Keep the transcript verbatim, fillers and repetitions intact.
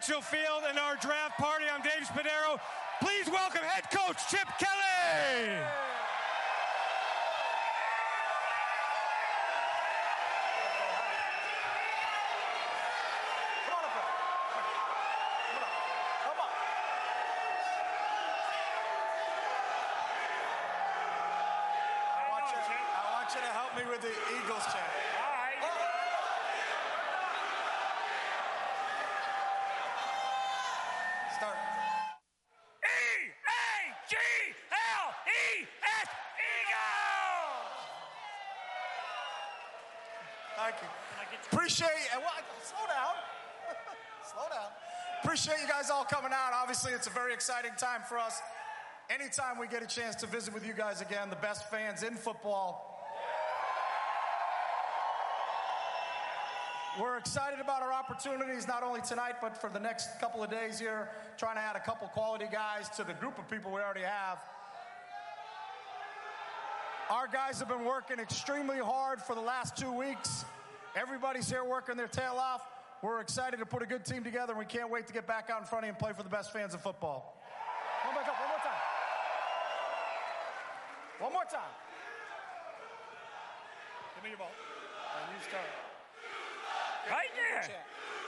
Prudential Field in our draft party. I'm Dave Spadaro. Please welcome head coach Chip Kelly. Me with the Eagles chant. All right. Start. E A G L E S, Eagles! Thank you. Appreciate you. Well, slow down. Slow down. Appreciate you guys all coming out. Obviously, it's a very exciting time for us. Anytime we get a chance to visit with you guys again, the best fans in football. We're excited about our opportunities, not only tonight, but for the next couple of days here, trying to add a couple quality guys to the group of people we already have. Our guys have been working extremely hard for the last two weeks. Everybody's here working their tail off. We're excited to put a good team together, and we can't wait to get back out in front of you and play for the best fans of football. One more time, one more time. One more time. Give me your ball. And you start. Right there.